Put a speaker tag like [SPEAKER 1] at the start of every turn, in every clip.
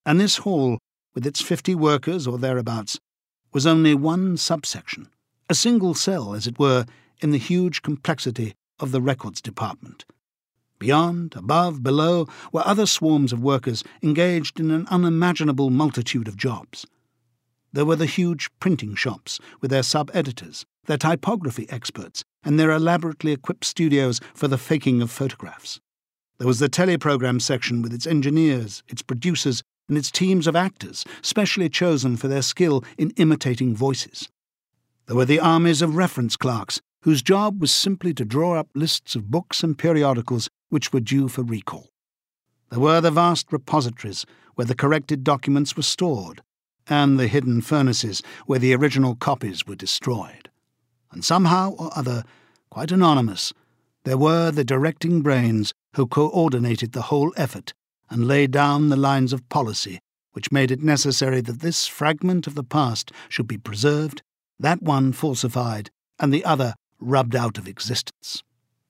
[SPEAKER 1] And this hall, with its 50 workers or thereabouts, was only one subsection, a single cell, as it were, in the huge complexity of the records department. Beyond, above, below were other swarms of workers engaged in an unimaginable multitude of jobs. There were the huge printing shops with their sub-editors, their typography experts, and their elaborately equipped studios for the faking of photographs. There was the teleprogram section with its engineers, its producers, and its teams of actors, specially chosen for their skill in imitating voices. There were the armies of reference clerks, whose job was simply to draw up lists of books and periodicals which were due for recall. There were the vast repositories where the corrected documents were stored, and the hidden furnaces where the original copies were destroyed. And somehow or other, quite anonymous, there were the directing brains who coordinated the whole effort and laid down the lines of policy which made it necessary that this fragment of the past should be preserved, that one falsified, and the other rubbed out of existence.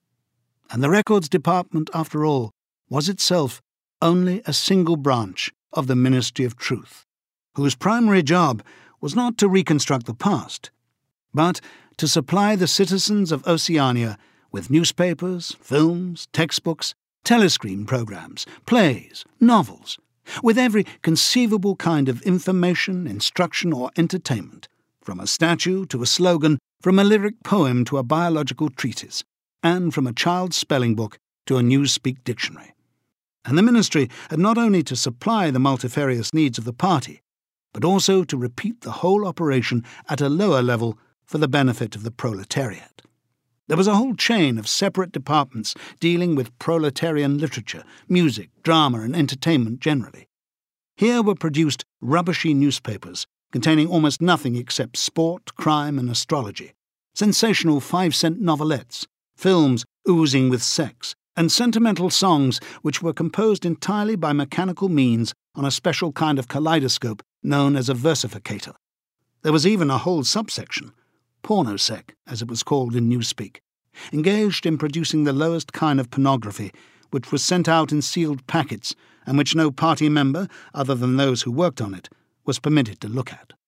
[SPEAKER 1] And the records department, after all, was itself only a single branch of the Ministry of Truth, whose primary job was not to reconstruct the past, but to supply the citizens of Oceania with newspapers, films, textbooks, telescreen programs, plays, novels, with every conceivable kind of information, instruction, or entertainment, from a statue to a slogan, from a lyric poem to a biological treatise, and from a child's spelling book to a Newspeak dictionary. And the ministry had not only to supply the multifarious needs of the party, but also to repeat the whole operation at a lower level for the benefit of the proletariat. There was a whole chain of separate departments dealing with proletarian literature, music, drama, and entertainment generally. Here were produced rubbishy newspapers containing almost nothing except sport, crime, and astrology, sensational 5-cent novelettes, films oozing with sex, and sentimental songs which were composed entirely by mechanical means on a special kind of kaleidoscope known as a versificator. There was even a whole subsection, pornosec, as it was called in Newspeak, engaged in producing the lowest kind of pornography, which was sent out in sealed packets and which no party member, other than those who worked on it, was permitted to look at.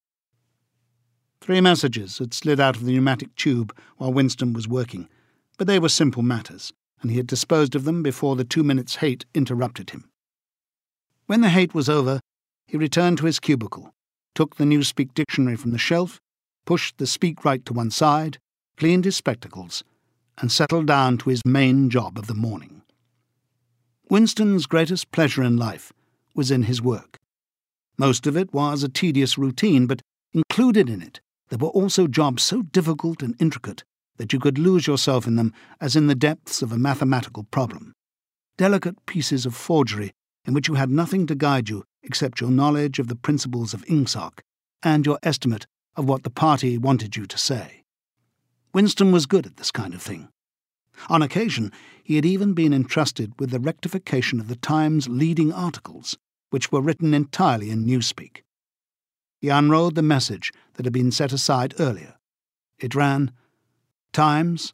[SPEAKER 1] 3 messages had slid out of the pneumatic tube while Winston was working, but they were simple matters, and he had disposed of them before the 2 minutes' hate interrupted him. When the hate was over, he returned to his cubicle, took the Newspeak dictionary from the shelf, pushed the SpeakWrite to one side, cleaned his spectacles, and settled down to his main job of the morning. Winston's greatest pleasure in life was in his work. Most of it was a tedious routine, but included in it there were also jobs so difficult and intricate that you could lose yourself in them as in the depths of a mathematical problem. Delicate pieces of forgery in which you had nothing to guide you except your knowledge of the principles of Ingsoc and your estimate of what the party wanted you to say. Winston was good at this kind of thing. On occasion, he had even been entrusted with the rectification of the Times' leading articles, which were written entirely in Newspeak. He unrolled the message that had been set aside earlier. It ran, Times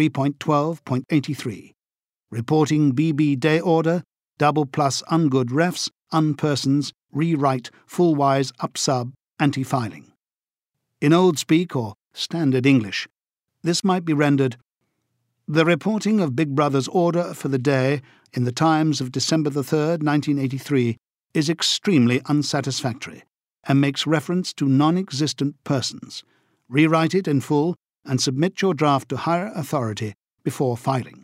[SPEAKER 1] 3.12.83, reporting BB day order, double plus ungood refs, unpersons, rewrite, full-wise, upsub, anti-filing. In Old Speak or Standard English, this might be rendered, the reporting of Big Brother's order for the day in the Times of December the 3rd, 1983, is extremely unsatisfactory and makes reference to non-existent persons. Rewrite it in full and submit your draft to higher authority before filing.